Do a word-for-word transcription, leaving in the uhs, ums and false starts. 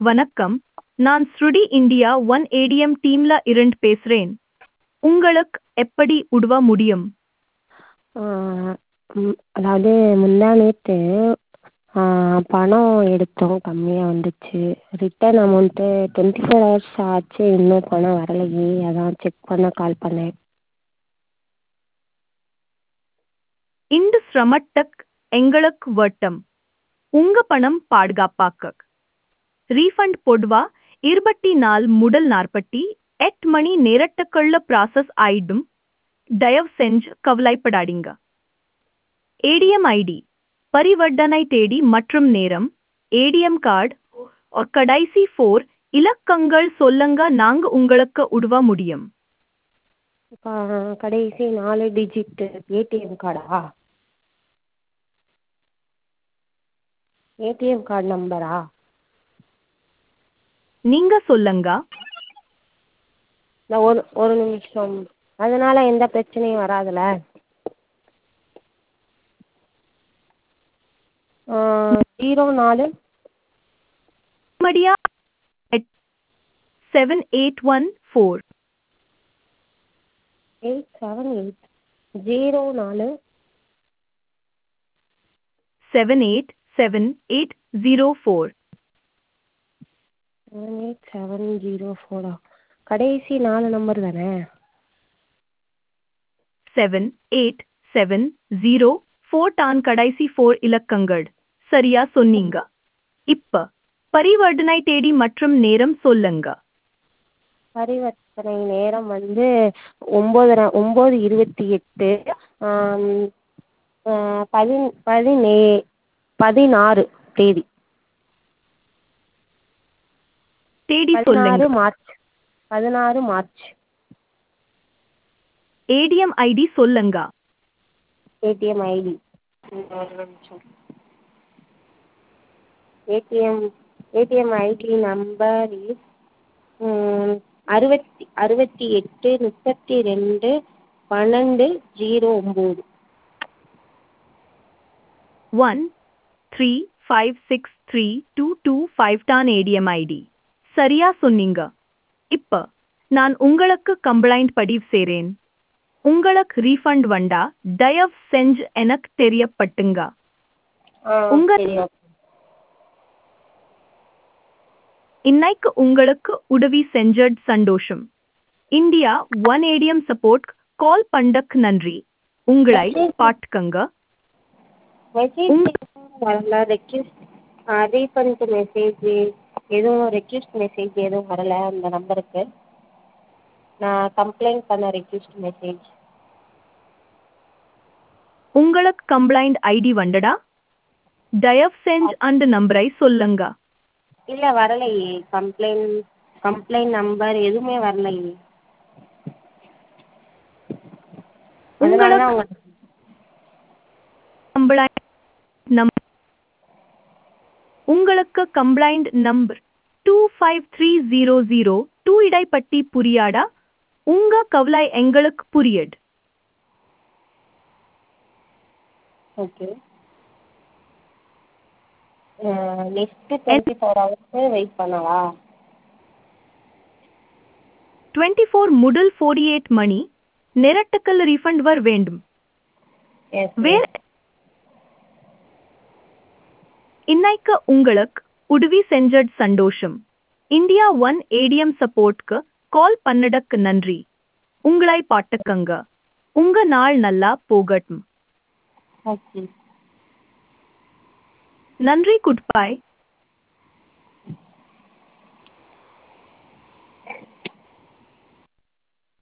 வணக்கம், நான் ஸ்ருடி India one ATM டீம்ல இருந்து பேசுறேன். உங்களுக்கு எப்படி உதவ முடியும்? ஆ, ம், அதாவது முந்தா நேற்று பணம் எடுத்தோம், கம்மியாக வந்துச்சு. Return amount twenty four hours ஆச்சு, இன்னும் பணம் வரலையே, அதான் செக் பண்ண கால் பண்ணேன். இந்த சிரமத்துக்கு எங்களுக்கு வட்டம். உங்க பணம் பாதுகாப்பாக்க ரீஃபண்ட் பொதுவா இருபத்தி நாலு முதல் நாற்பத்தி எட்டு மணி நேரத்துக்குள்ள ப்ராசஸ் ஆயிடும். தயவு செஞ்சு கவலைப்படாதீங்க. ஏடிஎம் ஐடி, பரிவர்த்தனை தேதி மற்றும் நேரம், ஏடிஎம் கார்டு, கடைசி ஃபோர் இலக்கங்கள் சொல்லுங்க, நாங்க உங்களுக்கு உதவ முடியும். இப்போ கடைசி நாலு டிஜிட்டு ஏடிஎம் கார்டா? ஏடிஎம் கார்டு நம்பரா? நீங்க சொல்லுங்க. இல்லை, ஒரு ஒரு நிமிஷம். அதனால் எந்த பிரச்சனையும் வராதுல்ல? ஜீரோ நாலு மடியா seven eight one four eight seven eight zero நாலு seven eight seven eight zero four. Seven eight seven zero ஃபோரா? கடைசி நாலு நம்பர் தானே? Seven eight seven zero four தான் கடைசி ஃபோர் இலக்கங்கள். சரியா சொன்னீங்க. இப்ப பரிவர்த்தனை தேதி மற்றும் நேரம் சொல்லுங்க. பரிவர்த்தனை நேரம் வந்து ஒம்பது ஒம்பது இருபத்தி எட்டு பதி பதினே பதினாறு தேதி தேதி பதினாறு சொல்லுங்க. மார்ச் பதினாறு மார்ச். ஏடிஎம் ஐடி சொல்லுங்க. ஏடிஎம் ஐடி ஒரு நிமிஷம். ATM ATM ID number is அறுபத்தி அறுபத்தி எட்டு முப்பத்தி ரெண்டு பன்னெண்டு ஜீரோ ஒம்பது. One three five six three two two five தான் ஏடிஎம் ஐடி. சரியா சொன்னீங்க. இப்ப நான் உங்களுக்கு கம்ப்ளைண்ட் பதிவு செய்றேன். உங்களுக்கு ரீஃபண்ட் வந்தா தயவு செஞ்சு எனக்கு தெரியப்பட்டுங்க. உங்க இன்னைக்கு உங்களுக்கு உதவி செஞ்சது சந்தோஷம். India one ATM support call பண்ணக்கு நன்றி. உங்களை பாட்டுக்கங்க. மெசேஜ் வரல, ரெக்யூஸ்ட் ரீஃபண்ட் மெசேஜ் எதுவும் ரெக்யூஸ்ட் மெசேஜ் எதுவும் வரல அந்த நம்பருக்கு. நான் கம்ப்ளைண்ட் பண்ண ரெக்யூஸ்ட் மெசேஜ். உங்களுக்கு கம்ப்ளைண்ட் ஐடி வந்தடா? தயவு செஞ்சு அந்த நம்பரை சொல்லுங்க. இல்லை, வரலையே. கம்ப்ளைண்ட் கம்ப்ளைண்ட் நம்பர் எதுவுமே வரலையே. அதனால தான் உங்களுக்கு உங்களுக்கு கம்ப்ளைண்ட் நம்பர் உங்களுக்கு complaint number two five three zero zero two இடைப்பட்டி புரியாடா? உங்க கவலை எங்களுக்கு புரியுது. Okay. Next twenty four hours wait பண்ணவா? டுவெண்ட்டி ஃபோர் முதல் ஃபோர்ட்டி எயிட் மணி நேரத்துக்குள் ரீஃபண்ட் வர வேண்டும். எஸ். வேற இன்னைக்கு உங்களுக்கு உதவி செஞ்சது சந்தோஷம். இந்தியா ஒன் ஏடிஎம் சப்போர்ட்க்கு கால் பண்ணடக்கு நன்றி. உங்களை பாட்டுக்கங்க. உங்க நாள் நல்லா போகட்டும். ஓகே. நன்றி. குட்பாய்.